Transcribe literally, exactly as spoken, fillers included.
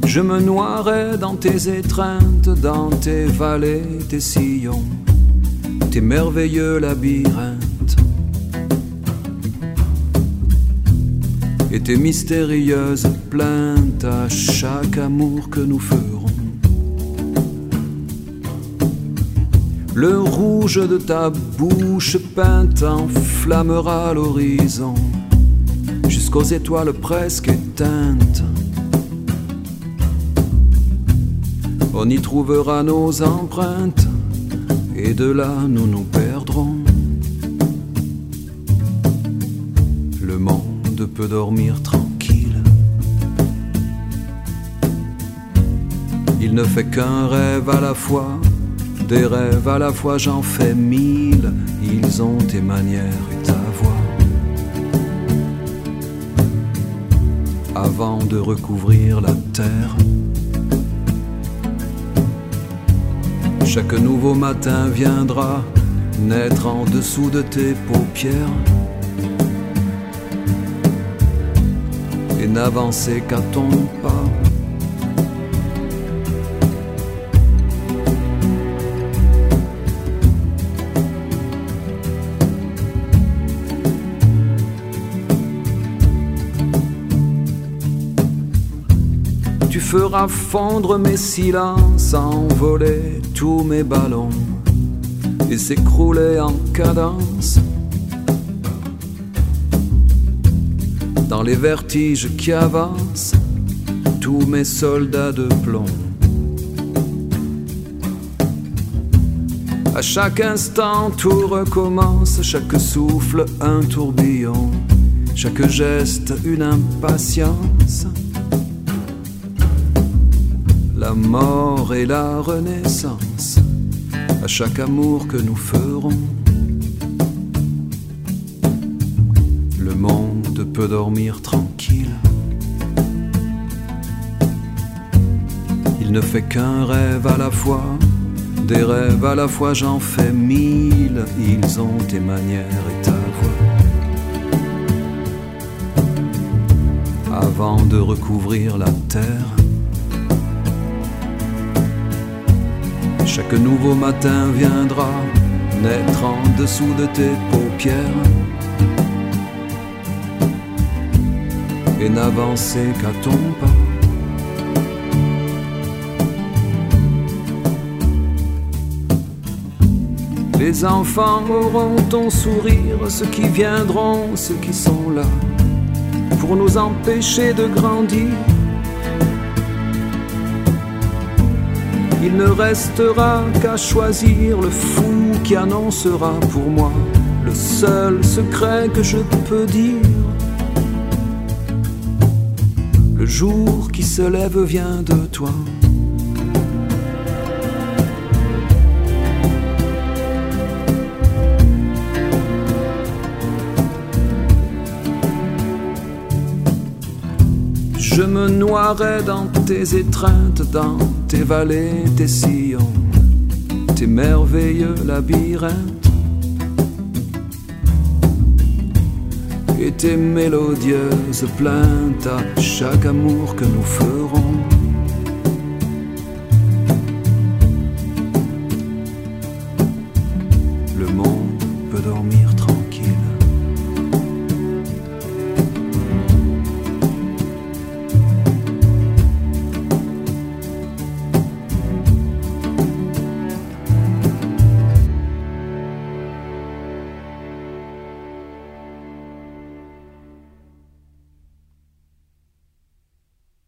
Je me noierai dans tes étreintes, dans tes vallées, tes sillons, tes merveilleux labyrinthes et tes mystérieuses plaintes à chaque amour que nous ferons. Le rouge de ta bouche peinte enflammera l'horizon jusqu'aux étoiles presque éteintes. On y trouvera nos empreintes et de là nous nous perdrons. Le monde peut dormir tranquille. Il ne fait qu'un rêve à la fois. Des rêves à la fois, j'en fais mille. Ils ont tes manières et ta voix. Avant de recouvrir la terre, chaque nouveau matin viendra naître en dessous de tes paupières et n'avancer qu'à ton pas. Tu feras fondre mes silences, envoler tous mes ballons et s'écrouler en cadence dans les vertiges qui avancent, tous mes soldats de plomb. À chaque instant tout recommence, chaque souffle un tourbillon, chaque geste une impatience. La mort et la renaissance, à chaque amour que nous ferons. Le monde peut dormir tranquille. Il ne fait qu'un rêve à la fois. Des rêves à la fois, j'en fais mille. Ils ont tes manières et ta voix. Avant de recouvrir la terre, chaque nouveau matin viendra naître en dessous de tes paupières et n'avancer qu'à ton pas. Les enfants auront ton sourire, ceux qui viendront, ceux qui sont là, pour nous empêcher de grandir. Il ne restera qu'à choisir le fou qui annoncera pour moi le seul secret que je peux dire. Le jour qui se lève vient de toi. Je me noierai dans tes étreintes, dans tes vallées, tes sillons, tes merveilleux labyrinthes et tes mélodieuses plaintes à chaque amour que nous ferons. Le monde peut dormir